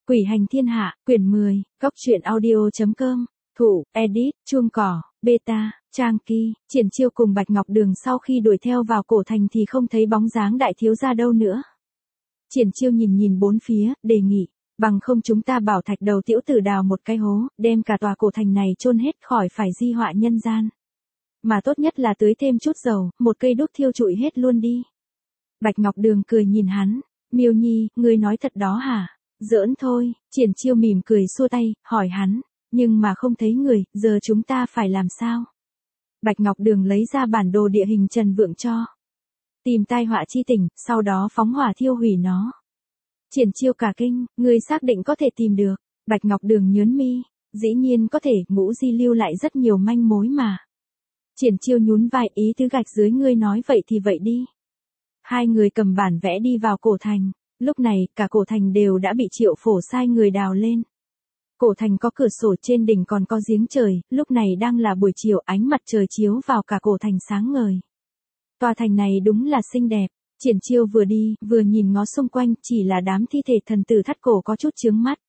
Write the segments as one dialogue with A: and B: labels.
A: Quỷ hành thiên hạ, quyển 10, góc truyện audio.com, thủ, edit, chuông cỏ, beta, trang kỳ, Triển Chiêu cùng Bạch Ngọc Đường sau khi đuổi theo vào cổ thành thì không thấy bóng dáng đại thiếu gia đâu nữa. Triển Chiêu nhìn bốn phía, đề nghị, bằng không chúng ta bảo Thạch Đầu tiểu tử đào một cái hố, đem cả tòa cổ thành này chôn hết khỏi phải di họa nhân gian. Mà tốt nhất là tưới thêm chút dầu, một cây đốt thiêu trụi hết luôn đi. Bạch Ngọc Đường cười nhìn hắn, Miêu Nhi, ngươi nói thật đó hả? Giỡn thôi, Triển Chiêu mỉm cười xua tay, hỏi hắn, nhưng mà không thấy người, giờ chúng ta phải làm sao? Bạch Ngọc Đường lấy ra bản đồ địa hình Trần Vượng cho. Tìm tai họa chi tỉnh, sau đó phóng hỏa thiêu hủy nó. Triển Chiêu cả kinh, ngươi xác định có thể tìm được. Bạch Ngọc Đường nhớn mi, dĩ nhiên có thể, Ngũ Di lưu lại rất nhiều manh mối mà. Triển Chiêu nhún vai, ý tứ gạch dưới ngươi nói vậy thì vậy đi. Hai người cầm bản vẽ đi vào cổ thành. Lúc này, cả cổ thành đều đã bị Triệu Phổ sai người đào lên. Cổ thành có cửa sổ, trên đỉnh còn có giếng trời, lúc này đang là buổi chiều, ánh mặt trời chiếu vào cả cổ thành sáng ngời. Tòa thành này đúng là xinh đẹp. Triển Chiêu vừa đi, vừa nhìn ngó xung quanh, chỉ là đám thi thể thần tử thắt cổ có chút chướng mắt.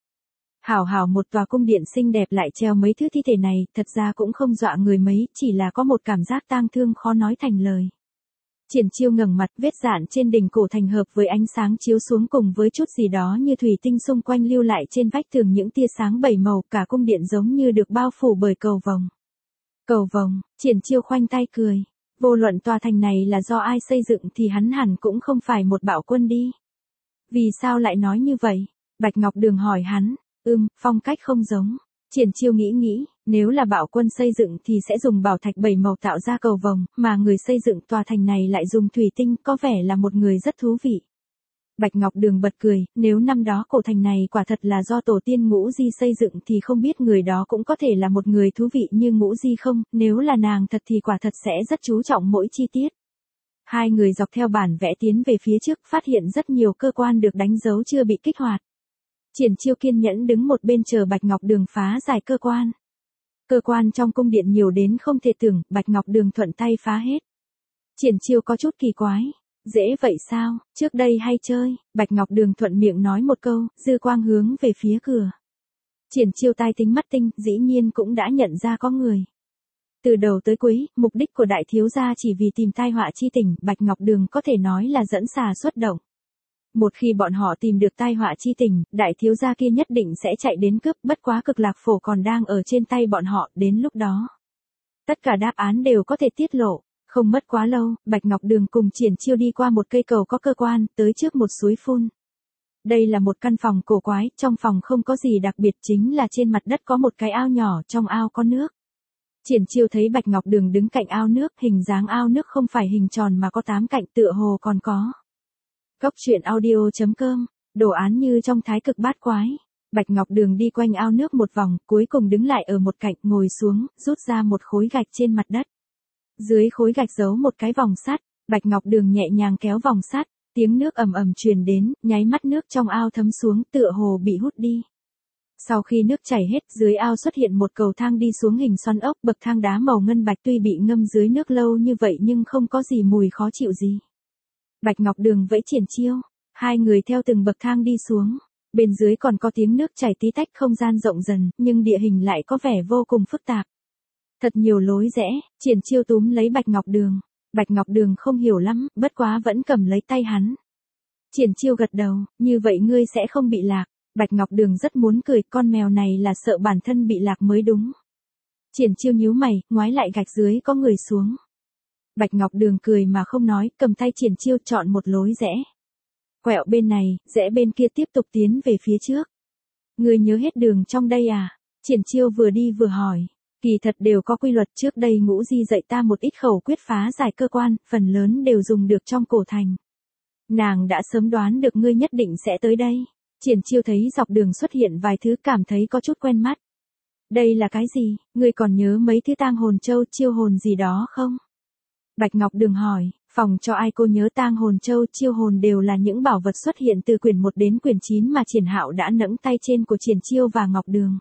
A: Hảo một tòa cung điện xinh đẹp lại treo mấy thứ thi thể này, thật ra cũng không dọa người mấy, chỉ là có một cảm giác tang thương khó nói thành lời. Triển Chiêu ngẩng mặt, vết dạn trên đỉnh cổ thành hợp với ánh sáng chiếu xuống cùng với chút gì đó như thủy tinh xung quanh lưu lại trên vách tường những tia sáng bảy màu, cả cung điện giống như được bao phủ bởi cầu vồng. Cầu vồng, Triển Chiêu khoanh tay cười. Vô luận tòa thành này là do ai xây dựng thì hắn hẳn cũng không phải một bạo quân đi. Vì sao lại nói như vậy? Bạch Ngọc Đường hỏi hắn, phong cách không giống. Triển Chiêu nghĩ, nếu là bạo quân xây dựng thì sẽ dùng bảo thạch bảy màu tạo ra cầu vồng, mà người xây dựng tòa thành này lại dùng thủy tinh, có vẻ là một người rất thú vị. Bạch Ngọc Đường bật cười, nếu năm đó cổ thành này quả thật là do tổ tiên Ngũ Di xây dựng thì không biết người đó cũng có thể là một người thú vị như Ngũ Di không, nếu là nàng thật thì quả thật sẽ rất chú trọng mỗi chi tiết. Hai người dọc theo bản vẽ tiến về phía trước, phát hiện rất nhiều cơ quan được đánh dấu chưa bị kích hoạt. Triển Chiêu kiên nhẫn đứng một bên chờ Bạch Ngọc Đường phá giải cơ quan. Cơ quan trong cung điện nhiều đến không thể tưởng, Bạch Ngọc Đường thuận tay phá hết. Triển Chiêu có chút kỳ quái. Dễ vậy sao, trước đây hay chơi, Bạch Ngọc Đường thuận miệng nói một câu, dư quang hướng về phía cửa. Triển Chiêu tai tính mắt tinh, dĩ nhiên cũng đã nhận ra có người. Từ đầu tới cuối, mục đích của đại thiếu gia chỉ vì tìm tai họa chi tỉnh, Bạch Ngọc Đường có thể nói là dẫn xà xuất động. Một khi bọn họ tìm được tai họa chi tỉnh, đại thiếu gia kia nhất định sẽ chạy đến cướp, bất quá Cực Lạc Phổ còn đang ở trên tay bọn họ, đến lúc đó. Tất cả đáp án đều có thể tiết lộ. Không mất quá lâu, Bạch Ngọc Đường cùng Triển Chiêu đi qua một cây cầu có cơ quan, tới trước một suối phun. Đây là một căn phòng cổ quái, trong phòng không có gì đặc biệt, chính là trên mặt đất có một cái ao nhỏ, trong ao có nước. Triển Chiêu thấy Bạch Ngọc Đường đứng cạnh ao nước, hình dáng ao nước không phải hình tròn mà có 8 cạnh, tựa hồ còn có. Góc truyện audio.com, đồ án như trong Thái Cực Bát Quái. Bạch Ngọc Đường đi quanh ao nước một vòng, cuối cùng đứng lại ở một cạnh, ngồi xuống, rút ra một khối gạch trên mặt đất. Dưới khối gạch giấu một cái vòng sắt, Bạch Ngọc Đường nhẹ nhàng kéo vòng sắt, tiếng nước ầm ầm truyền đến, nháy mắt nước trong ao thấm xuống, tựa hồ bị hút đi. Sau khi nước chảy hết, dưới ao xuất hiện một cầu thang đi xuống hình xoắn ốc, bậc thang đá màu ngân bạch tuy bị ngâm dưới nước lâu như vậy nhưng không có gì mùi khó chịu gì. Bạch Ngọc Đường vẫy Triển Chiêu, hai người theo từng bậc thang đi xuống, bên dưới còn có tiếng nước chảy tí tách, không gian rộng dần, nhưng địa hình lại có vẻ vô cùng phức tạp. Thật nhiều lối rẽ, Triển Chiêu túm lấy Bạch Ngọc Đường. Bạch Ngọc Đường không hiểu lắm, bất quá vẫn cầm lấy tay hắn. Triển Chiêu gật đầu, như vậy ngươi sẽ không bị lạc. Bạch Ngọc Đường rất muốn cười, con mèo này là sợ bản thân bị lạc mới đúng. Triển Chiêu nhíu mày, ngoái lại gạch dưới có người xuống. Bạch Ngọc Đường cười mà không nói, cầm tay Triển Chiêu chọn một lối rẽ. Quẹo bên này, rẽ bên kia, tiếp tục tiến về phía trước. Ngươi nhớ hết đường trong đây à? Triển Chiêu vừa đi vừa hỏi. Kỳ thật đều có quy luật, trước đây Ngũ Di dạy ta một ít khẩu quyết phá giải cơ quan, phần lớn đều dùng được trong cổ thành. Nàng đã sớm đoán được ngươi nhất định sẽ tới đây. Triển Chiêu thấy dọc đường xuất hiện vài thứ, cảm thấy có chút quen mắt. Đây là cái gì, ngươi còn nhớ mấy thứ tang hồn châu, chiêu hồn gì đó không? Bạch Ngọc Đường hỏi, phòng cho ai cô nhớ tang hồn châu, chiêu hồn đều là những bảo vật xuất hiện từ quyển 1 đến quyển 9 mà Triển Hạo đã nẫng tay trên của Triển Chiêu và Ngọc Đường.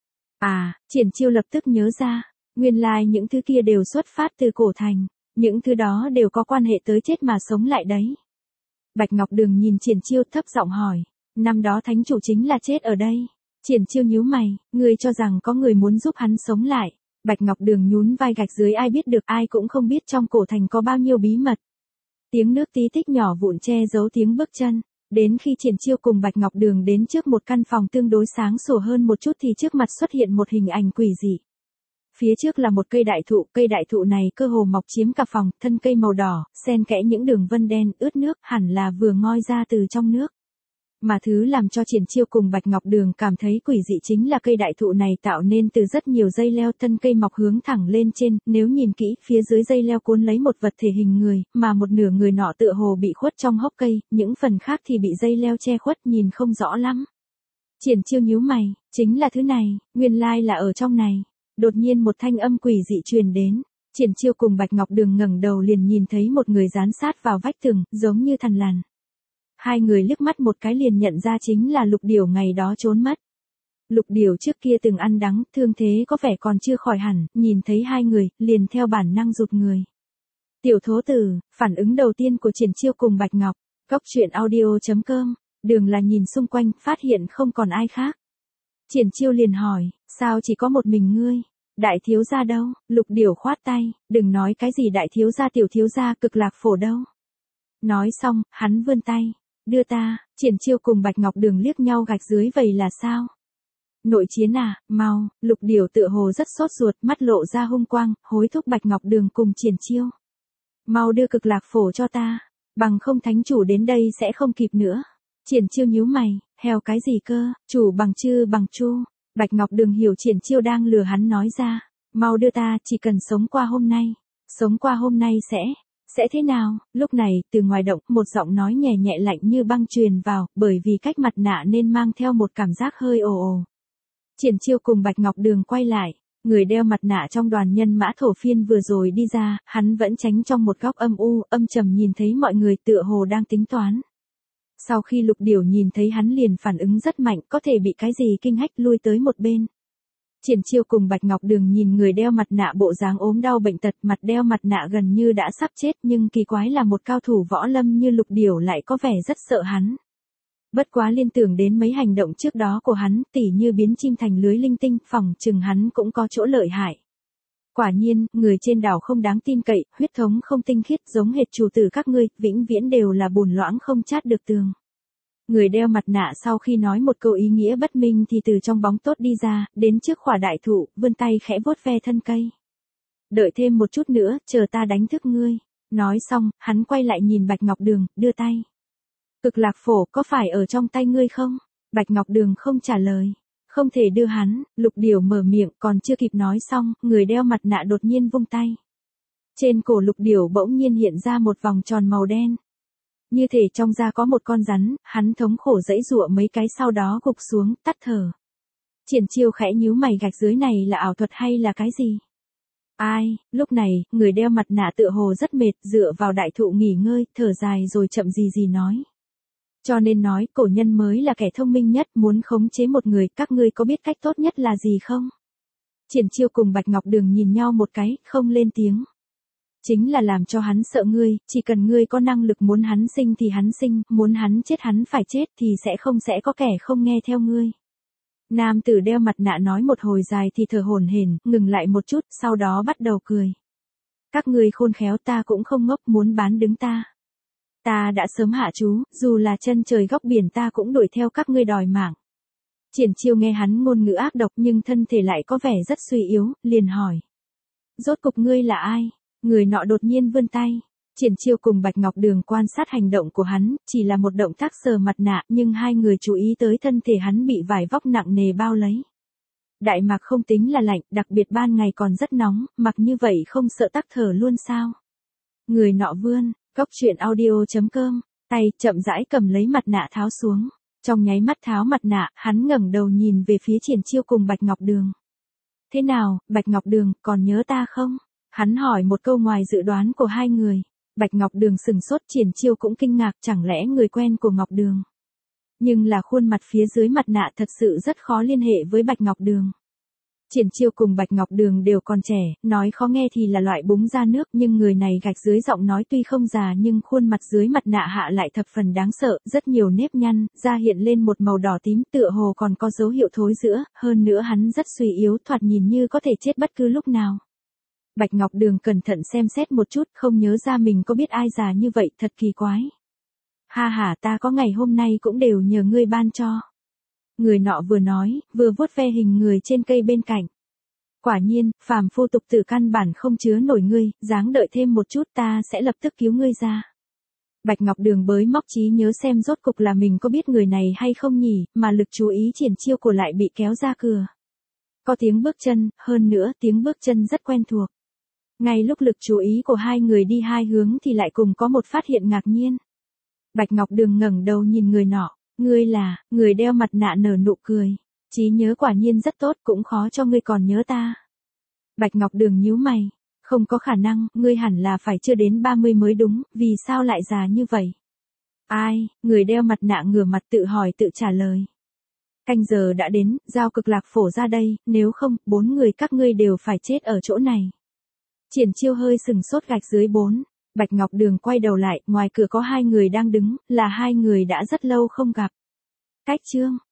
A: À, Triển Chiêu lập tức nhớ ra, nguyên lai những thứ kia đều xuất phát từ cổ thành, những thứ đó đều có quan hệ tới chết mà sống lại đấy. Bạch Ngọc Đường nhìn Triển Chiêu thấp giọng hỏi, Năm đó thánh chủ chính là chết ở đây. Triển Chiêu nhíu mày, ngươi cho rằng có người muốn giúp hắn sống lại. Bạch Ngọc Đường nhún vai gạch dưới, ai biết được, ai cũng không biết trong cổ thành có bao nhiêu bí mật. Tiếng nước tí tách nhỏ vụn che giấu tiếng bước chân. Đến khi Triển Chiêu cùng Bạch Ngọc Đường đến trước một căn phòng tương đối sáng sủa hơn một chút thì trước mặt xuất hiện một hình ảnh quỷ dị. Phía trước là một cây đại thụ này cơ hồ mọc chiếm cả phòng, thân cây màu đỏ, xen kẽ những đường vân đen, ướt nước, hẳn là vừa ngoi ra từ trong nước. Mà thứ làm cho Triển Chiêu cùng Bạch Ngọc Đường cảm thấy quỷ dị chính là cây đại thụ này tạo nên từ rất nhiều dây leo, thân cây mọc hướng thẳng lên trên, nếu nhìn kỹ, phía dưới dây leo cuốn lấy một vật thể hình người, mà một nửa người nọ tựa hồ bị khuất trong hốc cây, những phần khác thì bị dây leo che khuất, nhìn không rõ lắm. Triển Chiêu nhíu mày, chính là thứ này, nguyên lai là ở trong này. Đột nhiên một thanh âm quỷ dị truyền đến. Triển Chiêu cùng Bạch Ngọc Đường ngẩng đầu liền nhìn thấy một người dán sát vào vách tường, giống như thằn lằn. Hai người liếc mắt một cái liền nhận ra chính là Lục Điểu ngày đó trốn mất. Lục Điểu trước kia từng ăn đắng, thương thế có vẻ còn chưa khỏi hẳn, nhìn thấy hai người, liền theo bản năng rụt người. Tiểu thố tử, phản ứng đầu tiên của Triển Chiêu cùng Bạch Ngọc. Góc truyện audio.com, Đường là nhìn xung quanh, phát hiện không còn ai khác. Triển Chiêu liền hỏi, sao chỉ có một mình ngươi? Đại thiếu gia đâu? Lục Điểu khoát tay, đừng nói cái gì đại thiếu gia tiểu thiếu gia, Cực Lạc Phổ đâu. Nói xong, hắn vươn tay, đưa ta. Triển Chiêu cùng Bạch Ngọc Đường liếc nhau gạch dưới, vậy là sao? Nội chiến à, mau. Lục Điểu tựa hồ rất sốt ruột, mắt lộ ra hung quang, hối thúc Bạch Ngọc Đường cùng Triển Chiêu. Mau đưa Cực Lạc Phổ cho ta, bằng không thánh chủ đến đây sẽ không kịp nữa. Triển Chiêu nhíu mày, heo cái gì cơ, chủ bằng chư bằng chu. Bạch Ngọc Đường hiểu Triển Chiêu đang lừa hắn, nói ra, mau đưa ta, chỉ cần sống qua hôm nay. Sống qua hôm nay sẽ thế nào? Lúc này, từ ngoài động, một giọng nói nhẹ nhẹ lạnh như băng truyền vào, bởi vì cách mặt nạ nên mang theo một cảm giác hơi ồ ồ. Triển Chiêu cùng Bạch Ngọc Đường quay lại, người đeo mặt nạ trong đoàn nhân mã thổ phiên vừa rồi đi ra, hắn vẫn tránh trong một góc âm u, âm trầm nhìn thấy mọi người tựa hồ đang tính toán. Sau khi Lục Điểu nhìn thấy hắn liền phản ứng rất mạnh, có thể bị cái gì kinh hách lui tới một bên. Triển Chiêu cùng Bạch Ngọc Đường nhìn người đeo mặt nạ bộ dáng ốm đau bệnh tật, mặt đeo mặt nạ gần như đã sắp chết, nhưng kỳ quái là một cao thủ võ lâm như Lục Điểu lại có vẻ rất sợ hắn. Bất quá liên tưởng đến mấy hành động trước đó của hắn, tỉ như biến chim thành lưới linh tinh, phỏng chừng hắn cũng có chỗ lợi hại. Quả nhiên, người trên đảo không đáng tin cậy, huyết thống không tinh khiết, giống hệt chủ tử các ngươi, vĩnh viễn đều là bùn loãng không chát được tường. Người đeo mặt nạ sau khi nói một câu ý nghĩa bất minh thì từ trong bóng tốt đi ra, đến trước khỏa đại thụ, vươn tay khẽ vuốt ve thân cây. Đợi thêm một chút nữa, chờ ta đánh thức ngươi. Nói xong, hắn quay lại nhìn Bạch Ngọc Đường, đưa tay. Cực Lạc Phổ có phải ở trong tay ngươi không? Bạch Ngọc Đường không trả lời. Không thể đưa hắn. Lục Điểu mở miệng, còn chưa kịp nói xong, người đeo mặt nạ đột nhiên vung tay. Trên cổ Lục Điểu bỗng nhiên hiện ra một vòng tròn màu đen. Như thể trong da có một con rắn, hắn thống khổ giãy giụa mấy cái sau đó gục xuống, tắt thở. Triển Chiêu khẽ nhíu mày, gạch dưới này là ảo thuật hay là cái gì? Ai? Lúc này, người đeo mặt nạ tựa hồ rất mệt, dựa vào đại thụ nghỉ ngơi, thở dài rồi chậm gì nói. Cho nên nói, cổ nhân mới là kẻ thông minh nhất, muốn khống chế một người, các ngươi có biết cách tốt nhất là gì không? Triển Chiêu cùng Bạch Ngọc Đường nhìn nhau một cái, không lên tiếng. Chính là làm cho hắn sợ ngươi, chỉ cần ngươi có năng lực muốn hắn sinh thì hắn sinh, muốn hắn chết hắn phải chết thì sẽ có kẻ không nghe theo ngươi. Nam tử đeo mặt nạ nói một hồi dài thì thở hổn hển, ngừng lại một chút, sau đó bắt đầu cười. Các ngươi khôn khéo, ta cũng không ngốc, muốn bán đứng ta. Ta đã sớm hạ chú, dù là chân trời góc biển ta cũng đuổi theo các ngươi đòi mạng. Triển Chiêu nghe hắn ngôn ngữ ác độc nhưng thân thể lại có vẻ rất suy yếu, liền hỏi. Rốt cục ngươi là ai? Người nọ đột nhiên vươn tay. Triển Chiêu cùng Bạch Ngọc Đường quan sát hành động của hắn, chỉ là một động tác sờ mặt nạ, nhưng hai người chú ý tới thân thể hắn bị vải vóc nặng nề bao lấy. Đại Mạc không tính là lạnh, đặc biệt ban ngày còn rất nóng, mặc như vậy không sợ tắc thở luôn sao? Người nọ vươn, góc truyện audio.com, tay chậm rãi cầm lấy mặt nạ tháo xuống. Trong nháy mắt tháo mặt nạ, hắn ngẩng đầu nhìn về phía Triển Chiêu cùng Bạch Ngọc Đường. Thế nào, Bạch Ngọc Đường, còn nhớ ta không? Hắn hỏi một câu ngoài dự đoán của hai người. Bạch Ngọc Đường sừng sốt, Triển Chiêu cũng kinh ngạc, chẳng lẽ người quen của Ngọc Đường. Nhưng là khuôn mặt phía dưới mặt nạ thật sự rất khó liên hệ với Bạch Ngọc Đường. Triển Chiêu cùng Bạch Ngọc Đường đều còn trẻ, nói khó nghe thì là loại búng ra nước, nhưng người này gạch dưới giọng nói tuy không già nhưng khuôn mặt dưới mặt nạ hạ lại thập phần đáng sợ, rất nhiều nếp nhăn, da hiện lên một màu đỏ tím tựa hồ còn có dấu hiệu thối rữa, hơn nữa hắn rất suy yếu, thoạt nhìn như có thể chết bất cứ lúc nào. Bạch Ngọc Đường cẩn thận xem xét một chút, không nhớ ra mình có biết ai già như vậy, thật kỳ quái. Ha ha, ta có ngày hôm nay cũng đều nhờ ngươi ban cho. Người nọ vừa nói, vừa vuốt ve hình người trên cây bên cạnh. Quả nhiên, phàm phu tục tử căn bản không chứa nổi ngươi, dáng đợi thêm một chút ta sẽ lập tức cứu ngươi ra. Bạch Ngọc Đường bới móc trí nhớ xem rốt cục là mình có biết người này hay không nhỉ, mà lực chú ý Triển Chiêu của lại bị kéo ra cửa. Có tiếng bước chân, hơn nữa tiếng bước chân rất quen thuộc. Ngay lúc lực chú ý của hai người đi hai hướng thì lại cùng có một phát hiện ngạc nhiên. Bạch Ngọc Đường ngẩng đầu nhìn người nọ. Ngươi là, người đeo mặt nạ nở nụ cười. Trí nhớ quả nhiên rất tốt, cũng khó cho ngươi còn nhớ ta. Bạch Ngọc Đường nhíu mày. Không có khả năng, ngươi hẳn là phải chưa đến 30 mới đúng, vì sao lại già như vậy? Ai, người đeo mặt nạ ngửa mặt tự hỏi tự trả lời. Canh giờ đã đến, giao cực lạc phổ ra đây, nếu không, 4 người các ngươi đều phải chết ở chỗ này. Triển Chiêu hơi sừng sốt gạch dưới 4. Bạch Ngọc Đường quay đầu lại, ngoài cửa có 2 người đang đứng, là 2 người đã rất lâu không gặp. Cách Trương,